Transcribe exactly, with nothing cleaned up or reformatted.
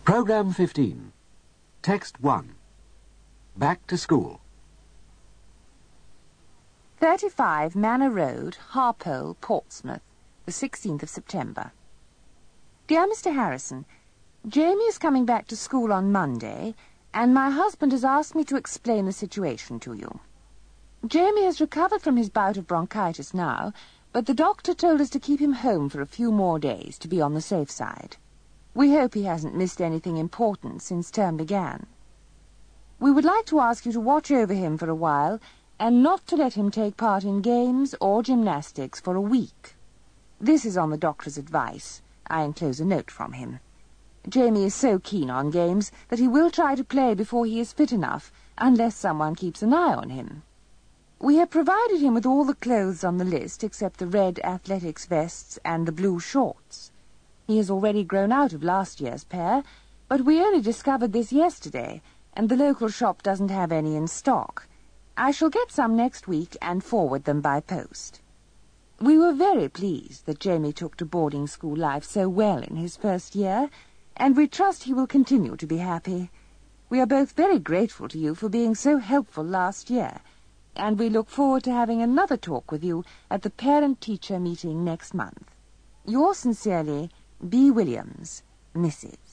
Programme fifteen. Text one. Back to school. thirty-five Manor Road, Harpole, Portsmouth, the sixteenth of September. Dear Mister Harrison, Jamie is coming back to school on Monday, and my husband has asked me to explain the situation to you. Jamie has recovered from his bout of bronchitis now, but the doctor told us to keep him home for a few more days to be on the safe side. We hope he hasn't missed anything important since term began. We would like to ask you to watch over him for a while and not to let him take part in games or gymnastics for a week. This is on the doctor's advice. I enclose a note from him. Jamie is so keen on games that he will try to play before he is fit enough, unless someone keeps an eye on him. We have provided him with all the clothes on the list except the red athletics vests and the blue shorts. He has already grown out of last year's pair, but we only discovered this yesterday, and the local shop doesn't have any in stock. I shall get some next week and forward them by post. We were very pleased that Jamie took to boarding school life so well in his first year, and we trust he will continue to be happy. We are both very grateful to you for being so helpful last year, and we look forward to having another talk with you at the parent-teacher meeting next month. Yours sincerely, B. Williams, Missus